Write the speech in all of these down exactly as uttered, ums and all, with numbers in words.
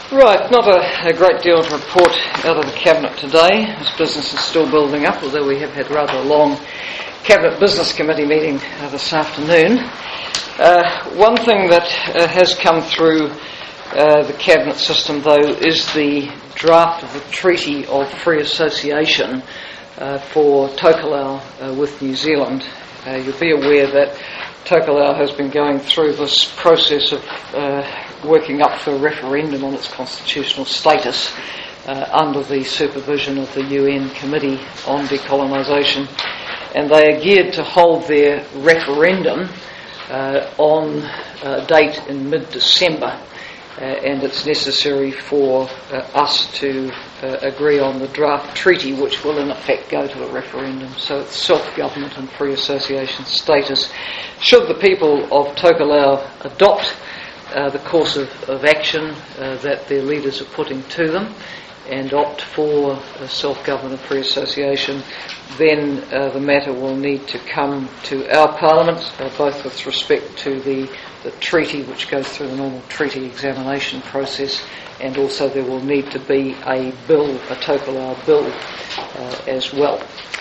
Right, not a, a great deal to report out of the Cabinet today. This business is still building up, although we have had rather a long Cabinet Business Committee meeting uh, this afternoon. Uh, one thing that uh, has come through uh, the Cabinet system, though, is the draft of the Treaty of Free Association uh, for Tokelau uh, with New Zealand. Uh, you'll be aware that Tokelau has been going through this process of uh, working up for a referendum on its constitutional status uh, under the supervision of the U N Committee on Decolonisation, and they are geared to hold their referendum uh, on a date in mid-December, uh, and it's necessary for uh, us to uh, agree on the draft treaty, which will in effect go to a referendum. So it's self-government and free association status. Should the people of Tokelau adopt Uh, the course of, of action uh, that their leaders are putting to them and opt for uh, self-government and free association, then uh, the matter will need to come to our Parliament, uh, both with respect to the, the treaty, which goes through the normal treaty examination process, and also there will need to be a bill, a Tokelau bill uh, as well.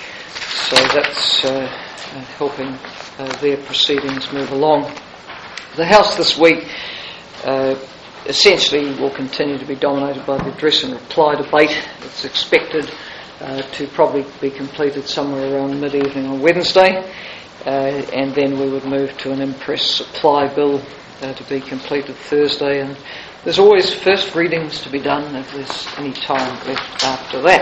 So that's uh, uh, helping uh, their proceedings move along. The House this week Uh, essentially will continue to be dominated by the address and reply debate. It's expected uh, to probably be completed somewhere around mid-evening on Wednesday, uh, and then we would move to an impress supply bill uh, to be completed Thursday, and there's always first readings to be done if there's any time left after that.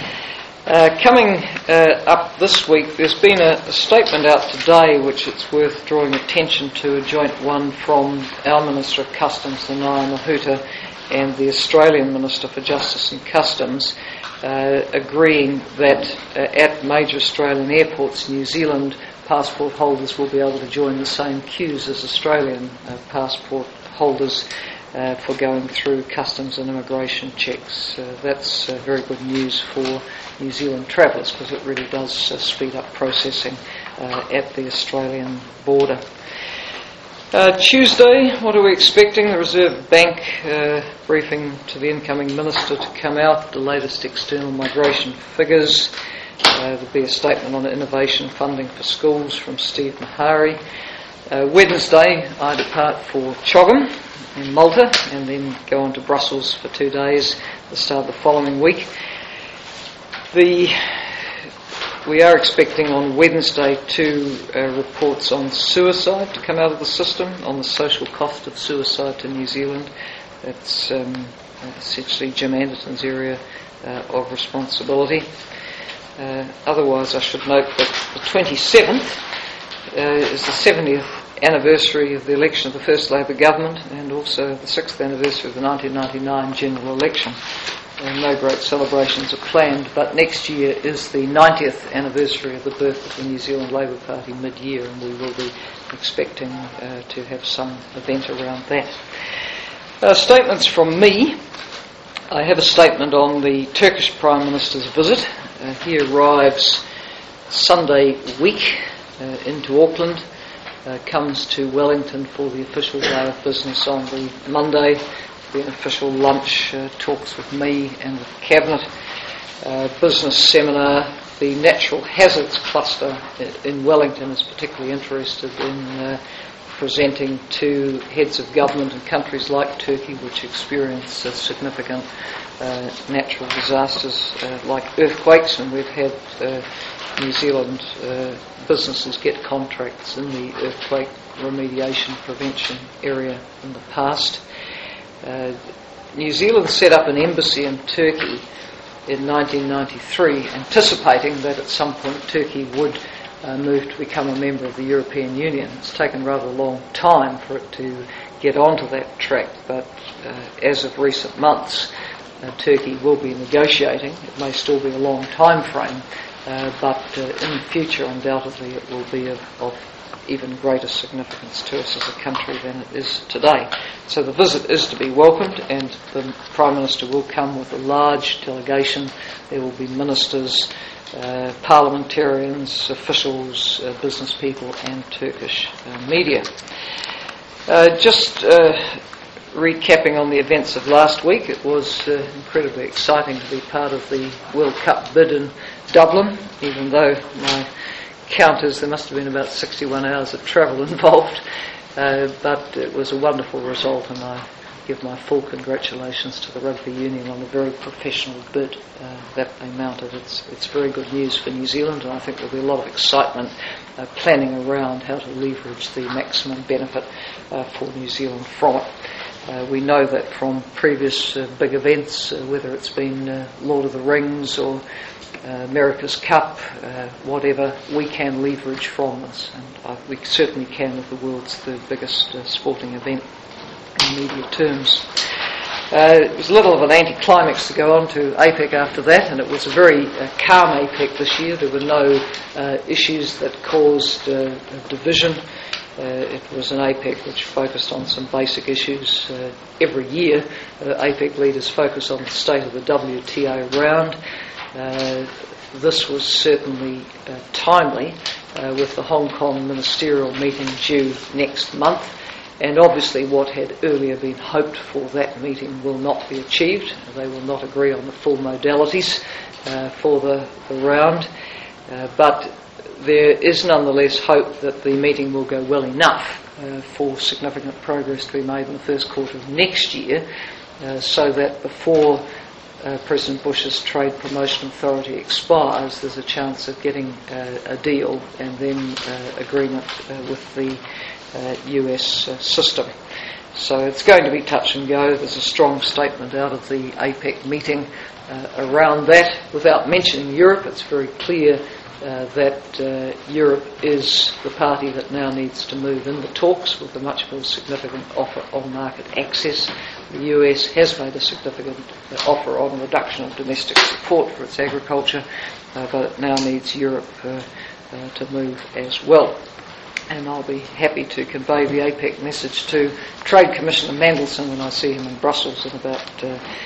Uh, coming uh, up this week, there's been a, a statement out today which it's worth drawing attention to, a joint one from our Minister of Customs, Nanaia Mahuta, and the Australian Minister for Justice and Customs, uh, agreeing that uh, at major Australian airports, New Zealand passport holders will be able to join the same queues as Australian uh, passport holders Uh, for going through customs and immigration checks. Uh, that's uh, very good news for New Zealand travellers, because it really does uh, speed up processing uh, at the Australian border. Uh, Tuesday, what are we expecting? The Reserve Bank uh, briefing to the incoming Minister to come out, the latest external migration figures. Uh, there'll be a statement on innovation funding for schools from Steve Mahari. Uh, Wednesday, I depart for Chogum in Malta, and then go on to Brussels for two days at the start of the following week. The, we are expecting on Wednesday two uh, reports on suicide to come out of the system, on the social cost of suicide to New Zealand. That's um, essentially Jim Anderton's area uh, of responsibility. Uh, otherwise, I should note that the twenty-seventh uh, is the seventieth anniversary of the election of the first Labor government, and also the sixth anniversary of the nineteen ninety-nine general election. And no great celebrations are planned, but next year is the ninetieth anniversary of the birth of the New Zealand Labor Party mid-year, and we will be expecting uh, to have some event around that. Uh, statements from me. I have a statement on the Turkish Prime Minister's visit. Uh, he arrives Sunday week uh, into Auckland. Uh, comes to Wellington for the official day of business on the Monday. The official lunch, uh, talks with me and with the Cabinet, uh, business seminar. The Natural Hazards Cluster in Wellington is particularly interested in uh, presenting to heads of government in countries like Turkey, which experience uh, significant uh, natural disasters uh, like earthquakes, and we've had uh, New Zealand uh, businesses get contracts in the earthquake remediation prevention area in the past. Uh, New Zealand set up an embassy in Turkey in nineteen ninety-three, anticipating that at some point Turkey would uh, move to become a member of the European Union. It's taken rather a long time for it to get onto that track, but uh, as of recent months, uh, Turkey will be negotiating. It may still be a long time frame, Uh, but uh, in the future, undoubtedly, it will be of, of even greater significance to us as a country than it is today. So the visit is to be welcomed, and the Prime Minister will come with a large delegation. There will be ministers, uh, parliamentarians, officials, uh, business people, and Turkish uh, media. Uh, just uh, recapping on the events of last week, it was uh, incredibly exciting to be part of the World Cup bid in Dublin, even though my count is there must have been about sixty-one hours of travel involved, uh, but it was a wonderful result, and I give my full congratulations to the Rugby Union on the very professional bid uh, that they mounted. It's, it's very good news for New Zealand, and I think there'll be a lot of excitement uh, planning around how to leverage the maximum benefit uh, for New Zealand from it. Uh, we know that from previous uh, big events, uh, whether it's been uh, Lord of the Rings or uh, America's Cup, uh, whatever, we can leverage from this, and uh, we certainly can with the world's third biggest uh, sporting event in media terms. Uh, it was a little of an anticlimax to go on to APEC after that, and it was a very uh, calm APEC this year. There were no uh, issues that caused uh, a division. Uh, it was an APEC which focused on some basic issues. Uh, every year, uh, APEC leaders focus on the state of the W T O round. Uh, this was certainly uh, timely uh, with the Hong Kong ministerial meeting due next month. And obviously what had earlier been hoped for that meeting will not be achieved. They will not agree on the full modalities uh, for the, the round. Uh, but there is nonetheless hope that the meeting will go well enough uh, for significant progress to be made in the first quarter of next year, uh, so that before uh, President Bush's Trade Promotion Authority expires, there's a chance of getting uh, a deal and then uh, agreement uh, with the Uh, U S uh, system. So it's going to be touch and go. There's a strong statement out of the APEC meeting uh, around that. Without mentioning Europe, it's very clear uh, that uh, Europe is the party that now needs to move in the talks with a much more significant offer on market access. The U S has made a significant uh, offer on reduction of domestic support for its agriculture, uh, but it now needs Europe uh, uh, to move as well. And I'll be happy to convey the APEC message to Trade Commissioner Mandelson when I see him in Brussels in about uh,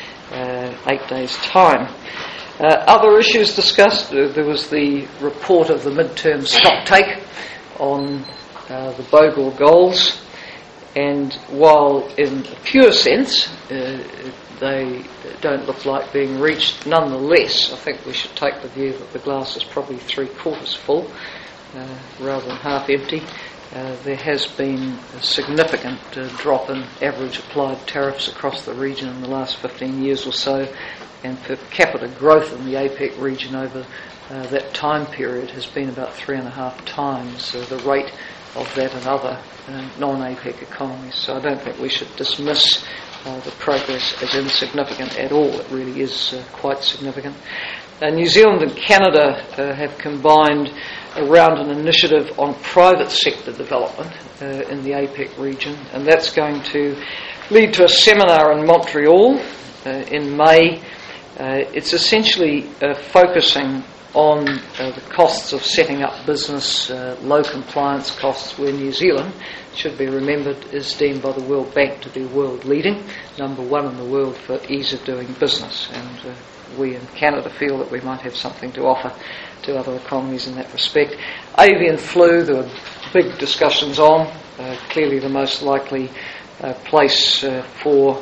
uh, eight days' time. Uh, other issues discussed, uh, there was the report of the mid-term stocktake on uh, the Bogor goals, and while in a pure sense uh, they don't look like being reached, nonetheless I think we should take the view that the glass is probably three-quarters full, Uh, rather than half empty. Uh, there has been a significant uh, drop in average applied tariffs across the region in the last fifteen years or so, and per capita growth in the APEC region over uh, that time period has been about three and a half times uh, the rate of that in other uh, non-APEC economies. So I don't think we should dismiss uh, the progress as insignificant at all. It really is uh, quite significant. Uh, New Zealand and Canada uh, have combined around an initiative on private sector development uh, in the APEC region, and that's going to lead to a seminar in Montreal uh, in May. Uh, it's essentially uh, focusing on uh, the costs of setting up business, uh, low compliance costs, where New Zealand, should be remembered, is deemed by the World Bank to be world leading, number one in the world for ease of doing business, and uh, we in Canada feel that we might have something to offer to other economies in that respect. Avian flu, there were big discussions on. Uh, clearly the most likely uh, place uh, for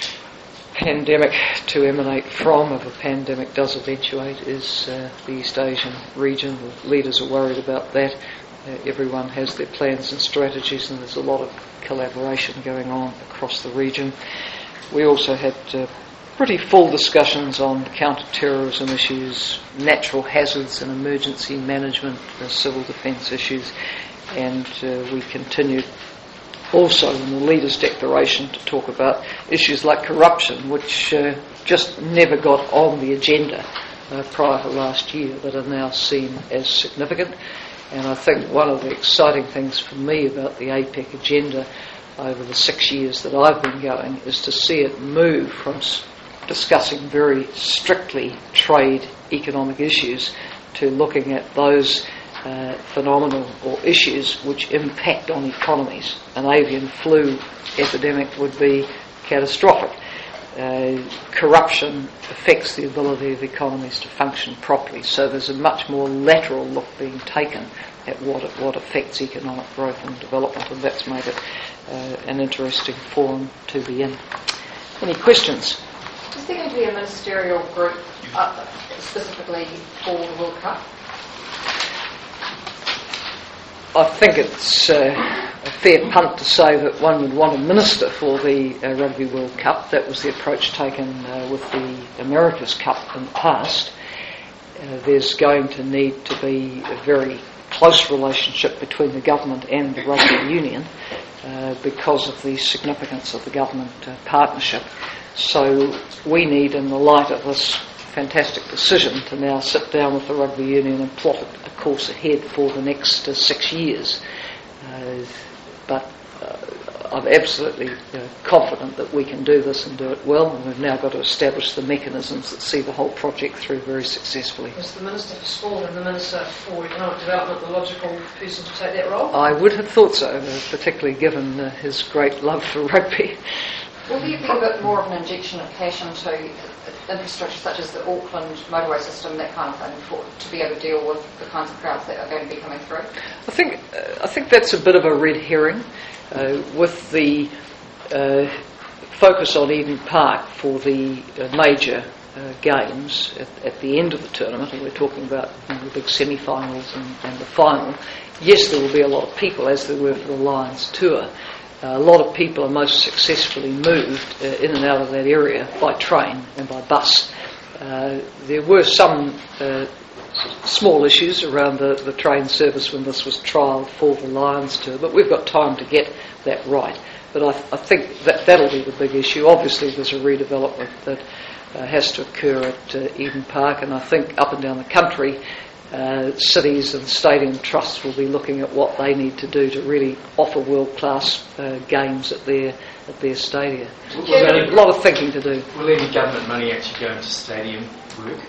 pandemic to emanate from, if a pandemic does eventuate, is uh, the East Asian region. The leaders are worried about that. Uh, everyone has their plans and strategies, and there's a lot of collaboration going on across the region. We also had uh, pretty full discussions on counter-terrorism issues, natural hazards and emergency management, uh, civil defence issues, and uh, we continued also in the Leaders' Declaration to talk about issues like corruption, which uh, just never got on the agenda uh, prior to last year, that are now seen as significant. And I think one of the exciting things for me about the APEC agenda over the six years that I've been going is to see it move from discussing very strictly trade economic issues to looking at those uh, phenomena or issues which impact on economies. An avian flu epidemic would be catastrophic. Uh, corruption affects the ability of economies to function properly, so there's a much more lateral look being taken at what it, what affects economic growth and development, and that's made it uh, an interesting forum to be in. Any questions? Is there going to be a ministerial group uh, specifically for the World Cup? I think it's uh, a fair punt to say that one would want a minister for the uh, Rugby World Cup. That was the approach taken uh, with the America's Cup in the past. Uh, there's going to need to be a very close relationship between the government and the rugby union uh, because of the significance of the government uh, partnership. So we need, in the light of this fantastic decision, to now sit down with the rugby union and plot a course ahead for the next uh, six years. Uh, but uh, I'm absolutely uh, confident that we can do this and do it well, and we've now got to establish the mechanisms that see the whole project through very successfully. Was the Minister for Sport and the Minister for Economic Development the logical person to take that role? I would have thought so, uh, particularly given uh, his great love for rugby. Will there be a bit more of an injection of cash into infrastructure such as the Auckland motorway system, that kind of thing, for, to be able to deal with the kinds of crowds that are going to be coming through? I think uh, I think that's a bit of a red herring. Uh, with the uh, focus on Eden Park for the uh, major uh, games at, at the end of the tournament, and we're talking about you know, the big semi-finals and, and the final, yes, there will be a lot of people, as there were for the Lions tour. Uh, a lot of people are most successfully moved uh, in and out of that area by train and by bus. Uh, there were some uh, small issues around the, the train service when this was trialled for the Lions tour, but we've got time to get that right. But I, I think that that'll be the big issue. Obviously there's a redevelopment that uh, has to occur at uh, Eden Park, and I think up and down the country uh, cities and stadium trusts will be looking at what they need to do to really offer world-class uh, games at their at their stadia. Will So any, a lot of thinking to do. will any government money actually go into stadium work?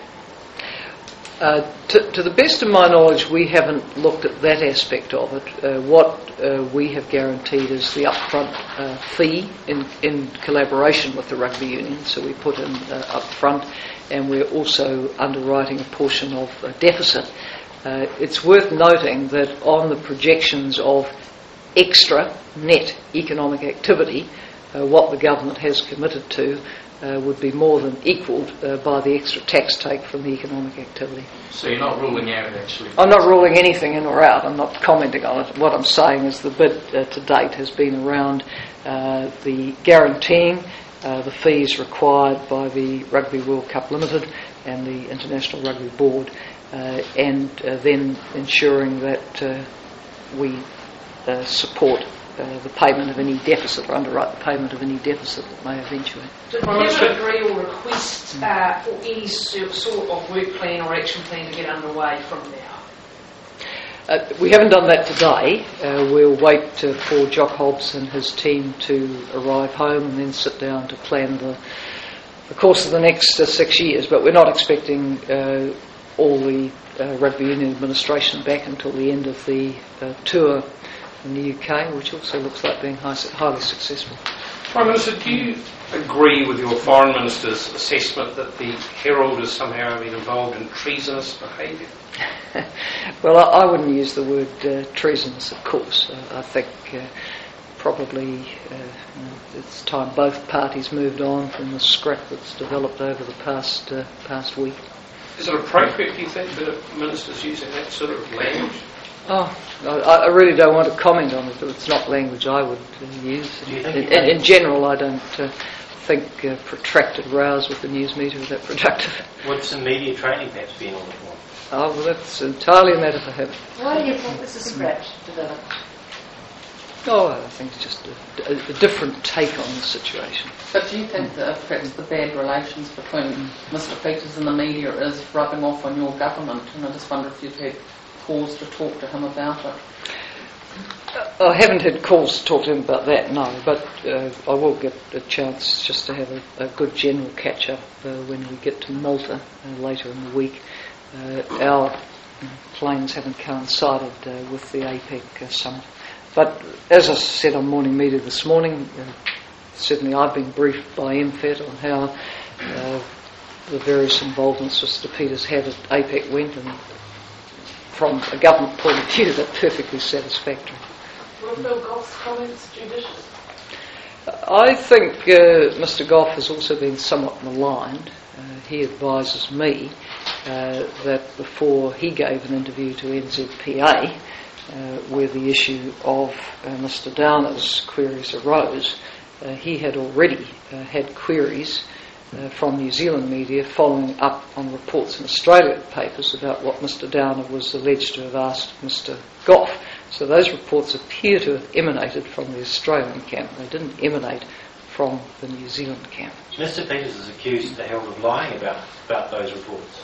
Uh, to, to the best of my knowledge, we haven't looked at that aspect of it. Uh, what uh, we have guaranteed is the upfront uh, fee in, in collaboration with the rugby union, so we put in uh, upfront, and we're also underwriting a portion of a deficit. Uh, it's worth noting that on the projections of extra net economic activity, uh, what the government has committed to Uh, would be more than equalled uh, by the extra tax take from the economic activity. So you're not ruling out actually? I'm not ruling anything in or out. I'm not commenting on it. What I'm saying is the bid uh, to date has been around uh, the guaranteeing uh, the fees required by the Rugby World Cup Limited and the International Rugby Board, uh, and uh, then ensuring that uh, we uh, support Uh, the payment of any deficit, or underwrite the payment of any deficit that may eventuate. Did the Cabinet agree or request uh, for any sort of work plan or action plan to get underway from now? Uh, we haven't done that today. Uh, we'll wait uh, for Jock Hobbs and his team to arrive home and then sit down to plan the, the course of the next uh, six years. But we're not expecting uh, all the uh, rugby union administration back until the end of the uh, tour in the U K, which also looks like being high, highly successful. Prime Minister, do you agree with your Foreign Minister's assessment that the Herald has somehow been involved in treasonous behaviour? Well, I, I wouldn't use the word uh, treasonous, of course. Uh, I think uh, probably uh, you know, it's time both parties moved on from the scrap that's developed over the past uh, past week. Is it appropriate, do you think, that a minister's using that sort of language? Oh, I, I really don't want to comment on it, but it's not language I would uh, use. In, in, in general, I don't uh, think uh, protracted rows with the news media are that productive. What's some media training perhaps been on the floor? Oh, well, that's entirely a matter for him. Why do you think this is scratch developed? Oh, I think it's just a, a, a different take on the situation. But do you think that perhaps the bad relations between Mister Peters and the media is rubbing off on your government? And I just wonder if you've had cause to talk to him about it? I haven't had calls to talk to him about that, no, but uh, I will get a chance just to have a, a good general catch-up uh, when we get to Malta uh, later in the week. Uh, our planes haven't coincided uh, with the APEC uh, summit. But as I said on morning media this morning, uh, certainly I've been briefed by M F A T on how uh, the various involvements Mister Peters had at APEC went, and from a government point of view, they're perfectly satisfactory. Were Phil Goff's comments judicious? I think uh, Mr Goff has also been somewhat maligned. Uh, he advises me uh, that before he gave an interview to N Z P A, uh, where the issue of uh, Mr Downer's queries arose, uh, he had already uh, had queries uh, from New Zealand media following up on reports in Australian papers about what Mr Downer was alleged to have asked Mr Goff. So those reports appear to have emanated from the Australian camp. They didn't emanate from the New Zealand camp. Mister Peters is accused the Herald of lying about, about those reports.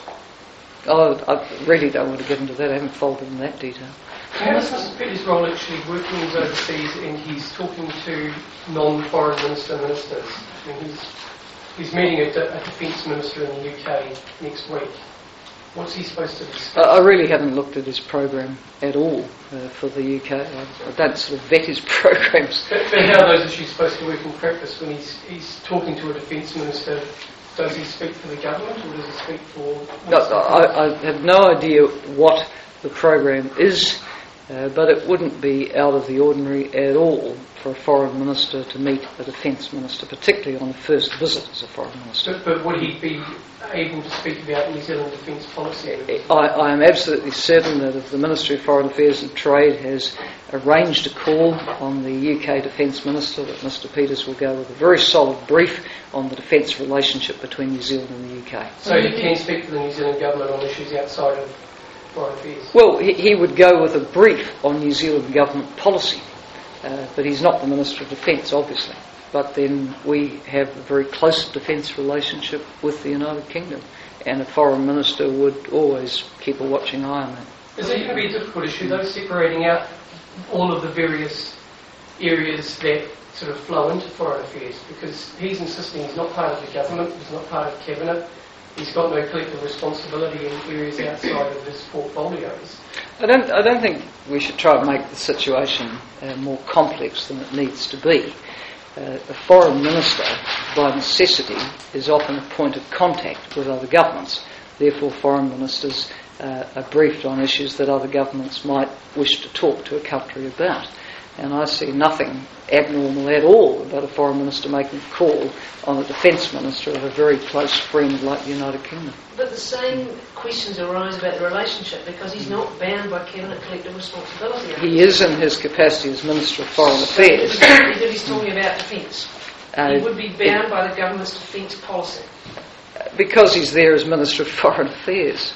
Oh, I really don't want to get into that. I haven't followed in that detail. How is Mister Peters' role actually working overseas, and he's talking to non-foreign minister ministers? I mean, he's, he's meeting a, de- a defence minister in the U K next week. What's he supposed to discuss? I I really haven't looked at his program at all uh, for the U K. I, I don't sort of vet his programs. But, but how are those issues supposed to work in practice when he's, he's talking to a defence minister? Does he speak for the government, or does he speak for... No, I, I have no idea what the program is, uh, but it wouldn't be out of the ordinary at all for a foreign minister to meet a defence minister, particularly on the first visit as a foreign minister. But, but would he be able to speak about New Zealand defence policy? I, I am absolutely certain that if the Ministry of Foreign Affairs and Trade has arranged a call on the U K Defence Minister, that Mister Peters will go with a very solid brief on the defence relationship between New Zealand and the U K. So he can speak for the New Zealand government on issues outside of foreign affairs? Well, he, he would go with a brief on New Zealand government policy, uh, but he's not the Minister of Defence, obviously. But then we have a very close defence relationship with the United Kingdom, and a foreign minister would always keep a watching eye on that. Is it going to be a difficult issue, though, separating out all of the various areas that sort of flow into foreign affairs? Because he's insisting he's not part of the government, he's not part of cabinet, he's got no collective responsibility in areas outside of his portfolios. I don't, I don't think we should try and make the situation uh, more complex than it needs to be. Uh, a foreign minister, by necessity, is often a point of contact with other governments. Therefore, foreign ministers uh, are briefed on issues that other governments might wish to talk to a country about. And I see nothing abnormal at all about a foreign minister making a call on a defence minister of a very close friend like the United Kingdom. But the same questions arise about the relationship, because he's not bound by cabinet collective responsibility. He is in his capacity as Minister of Foreign Affairs. If he's talking about defence, Uh, he would be bound by the government's defence policy. Because he's there as Minister of Foreign Affairs.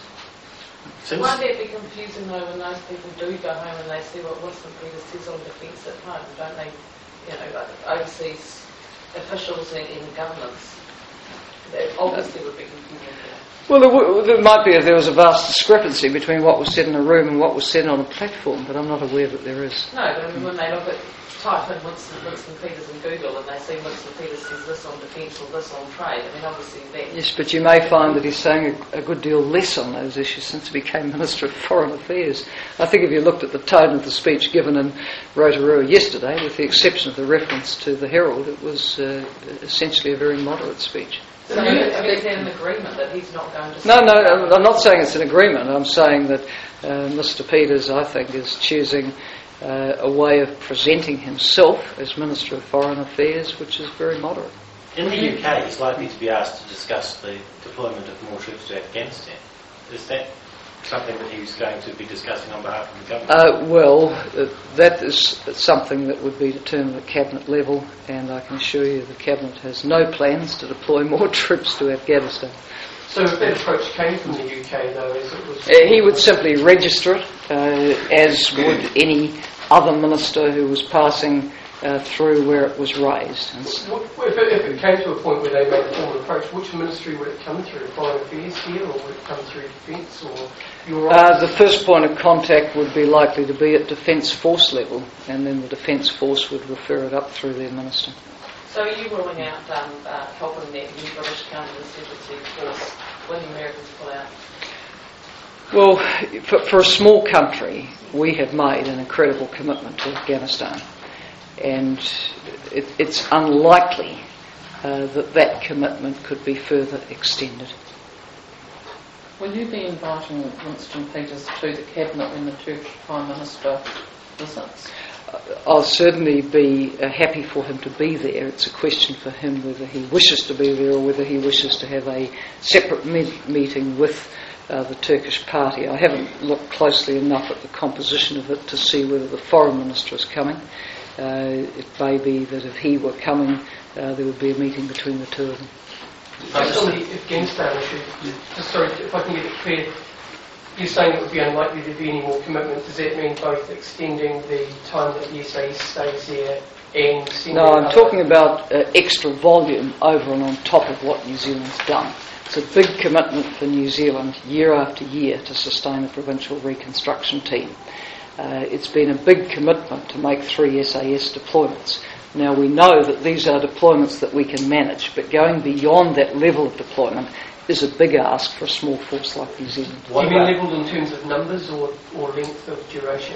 Since Won't that be confusing though when those people do go home and they see what Winston Peters says on defence at home? Don't they, you know, like overseas officials and, and governments? That obviously would be confusing. Well, there, w- there might be if there was a vast discrepancy between what was said in a room and what was said on a platform, but I'm not aware that there is. No, but I mean, when they look at, type in Winston, Winston Peters in Google and they see Winston Peters says this on defence or this on trade, I mean, obviously that... Yes, but you may find that he's saying a, a good deal less on those issues since he became Minister of Foreign Affairs. I think if you looked at the tone of the speech given in Rotorua yesterday, with the exception of the reference to the Herald, it was uh, essentially a very moderate speech. So is there an agreement that he's not going to... No, no, I'm not saying it's an agreement. I'm saying that uh, Mister Peters, I think, is choosing uh, a way of presenting himself as Minister of Foreign Affairs, which is very moderate. in the U K, he's likely to be asked to discuss the deployment of more troops to Afghanistan. Is that something that he's going to be discussing on behalf of the government? Uh, well, uh, that is something that would be determined at Cabinet level, and I can assure you the Cabinet has no plans to deploy more troops to Afghanistan. So if that approach came from the U K, though, as it was... Uh, he would simply register it, uh, as would any other minister who was passing uh, through where it was raised. And s- If it, if it came to a point where they made a formal approach, which ministry would it come through? Foreign Affairs here, or would it come through Defence, or your Uh, office? the first point of contact would be likely to be at Defence Force level, and then the Defence Force would refer it up through their minister. So are you ruling out um, uh, helping that new British counterinsurgency force when the Americans pull out? Well, for, for a small country, we have made an incredible commitment to Afghanistan, and it, it's unlikely uh, that that commitment could be further extended. Will you be inviting Winston Peters to the Cabinet when the Turkish Prime Minister visits? I'll certainly be uh, happy for him to be there. It's a question for him whether he wishes to be there or whether he wishes to have a separate me- meeting with uh, the Turkish party. I haven't looked closely enough at the composition of it to see whether the foreign minister is coming. Uh, it may be that if he were coming, uh, there would be a meeting between the two of them. Just on the Afghanistan issue, just sorry, if I can get it clear, you're saying it would be unlikely to be any more commitment. Does that mean both extending the time that the S A S stays there and sending... No, I'm talking about uh, extra volume over and on top of what New Zealand's done. It's a big commitment for New Zealand year after year to sustain a provincial reconstruction team. Uh, it's been a big commitment to make three S A S deployments. Now, we know that these are deployments that we can manage, but going beyond that level of deployment is a big ask for a small force like New Zealand. Do you mean levelled in terms of numbers or, or length of duration?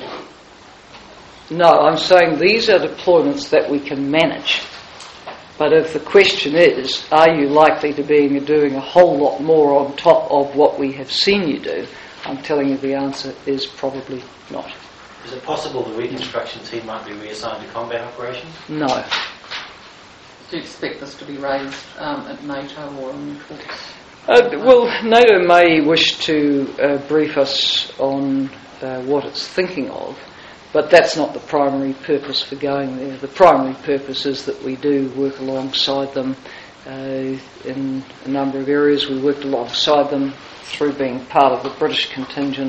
No, I'm saying these are deployments that we can manage. But if the question is, are you likely to be doing a whole lot more on top of what we have seen you do, I'm telling you the answer is probably not. Is it possible the reconstruction team might be reassigned to combat operations? No. Do you expect this to be raised um, at NATO or in talks? Uh, well, NATO may wish to uh, brief us on uh, what it's thinking of, but that's not the primary purpose for going there. The primary purpose is that we do work alongside them uh, in a number of areas. We worked alongside them through being part of the British contingent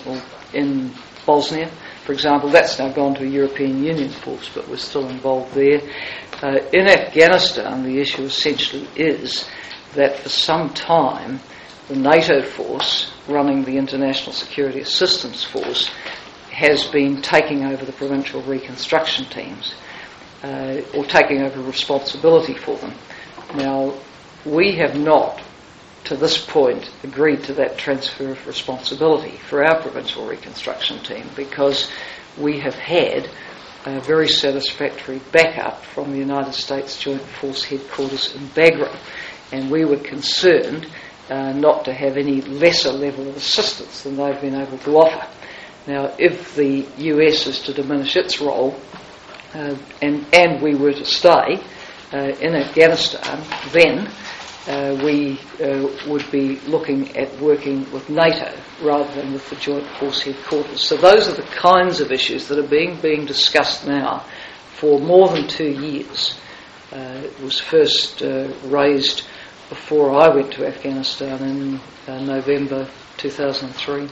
in Bosnia, for example. That's now gone to a European Union force, but we're still involved there. Uh, in Afghanistan, the issue essentially is that for some time the NATO force running the International Security Assistance Force has been taking over the provincial reconstruction teams uh, or taking over responsibility for them. Now, we have not to this point agreed to that transfer of responsibility for our provincial reconstruction team because we have had a very satisfactory backup from the United States Joint Force Headquarters in Bagram, and we were concerned uh, not to have any lesser level of assistance than they've been able to offer. Now, if the U S is to diminish its role uh, and, and we were to stay uh, in Afghanistan, then uh, we uh, would be looking at working with NATO rather than with the Joint Force Headquarters. So those are the kinds of issues that are being, being discussed now for more than two years. Uh, it was first uh, raised before I went to Afghanistan in uh, November two thousand three.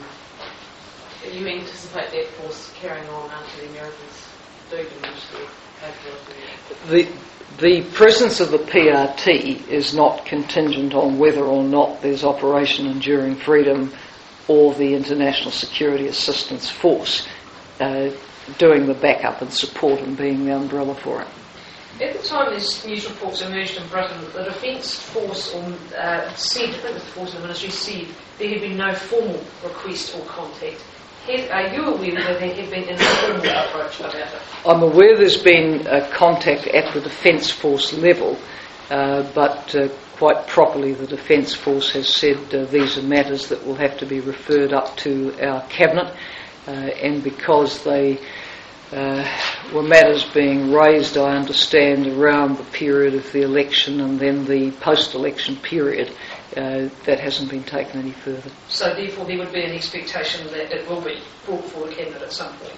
Do you anticipate that force carrying on until the Americans do diminish their capability? The, the presence of the P R T is not contingent on whether or not there's Operation Enduring Freedom or the International Security Assistance Force uh, doing the backup and support and being the umbrella for it. At the time this news reports emerged in Britain, the Defence Force or, uh, said, I think the Force of the Ministry said, there had been no formal request or contact. Have, are you aware whether there had been an informal approach about it? I'm aware there's been uh, contact at the Defence Force level, uh, but uh, quite properly the Defence Force has said uh, these are matters that will have to be referred up to our Cabinet, uh, and because they Uh, were matters being raised, I understand, around the period of the election and then the post-election period. Uh, that hasn't been taken any further. So therefore there would be an expectation that it will be brought forward to Cabinet at some point?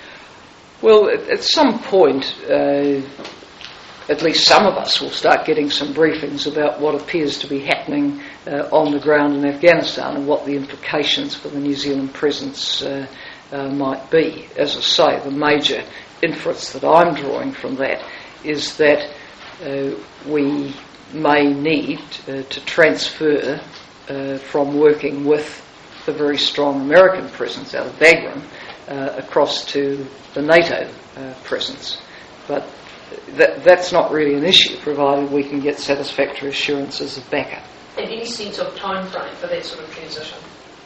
Well, at, at some point, uh, at least some of us will start getting some briefings about what appears to be happening uh, on the ground in Afghanistan and what the implications for the New Zealand presence uh, Uh, might be. As I say, the major inference that I'm drawing from that is that uh, we may need uh, to transfer uh, from working with the very strong American presence out of Bagram uh, across to the NATO uh, presence. But that, that's not really an issue, provided we can get satisfactory assurances of backup. And any sense of time frame for that sort of transition?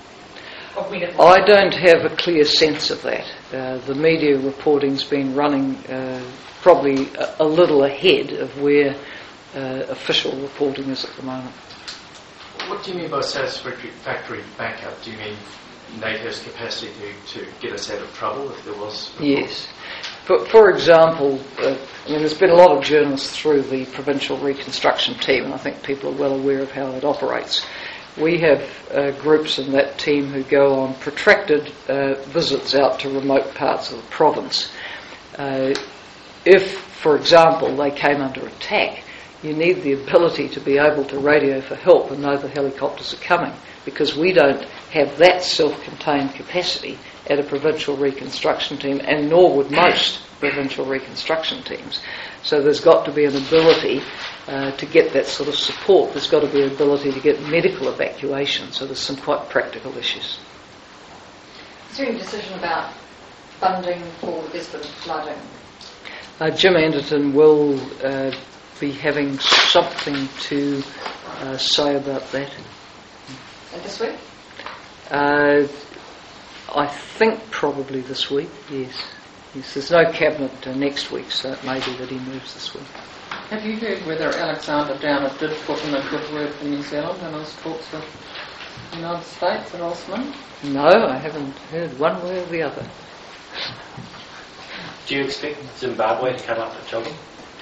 I don't have a clear sense of that. Uh, the media reporting's been running uh, probably a, a little ahead of where uh, official reporting is at the moment. What do you mean by satisfactory backup? Do you mean NATO's capacity to, to get us out of trouble if there was? Yes. For, for example, uh, I mean, there's been a lot of journalists through the Provincial Reconstruction Team, and I think people are well aware of how it operates. We have uh, groups in that team who go on protracted uh, visits out to remote parts of the province. Uh, if, for example, they came under attack, you need the ability to be able to radio for help and know the helicopters are coming, because we don't have that self-contained capacity at a provincial reconstruction team, and nor would most provincial reconstruction teams. So there's got to be an ability uh, to get that sort of support. There's got to be an ability to get medical evacuation. So there's some quite practical issues. Is there any decision about funding for the Gisborne flooding? Uh, Jim Anderton will uh, be having something to uh, say about that. And this week? Uh, I think probably this week, yes. yes. There's no cabinet uh, next week, so it may be that he moves this week. Have you heard whether Alexander Downer did put in a good word for New Zealand in his talks with the United States at Osman? No, I haven't heard one way or the other. Do you expect Zimbabwe to come up with jogging?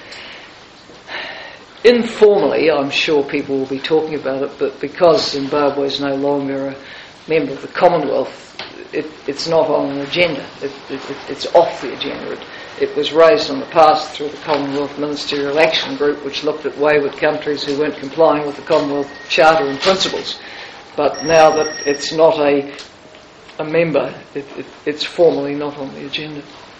Informally, I'm sure people will be talking about it, but because Zimbabwe is no longer a member of the Commonwealth, it, it's not on an agenda. It, it, it's off the agenda. It, it was raised in the past through the Commonwealth Ministerial Action Group, which looked at wayward countries who weren't complying with the Commonwealth Charter and principles. But now that it's not a, a member, it, it, it's formally not on the agenda.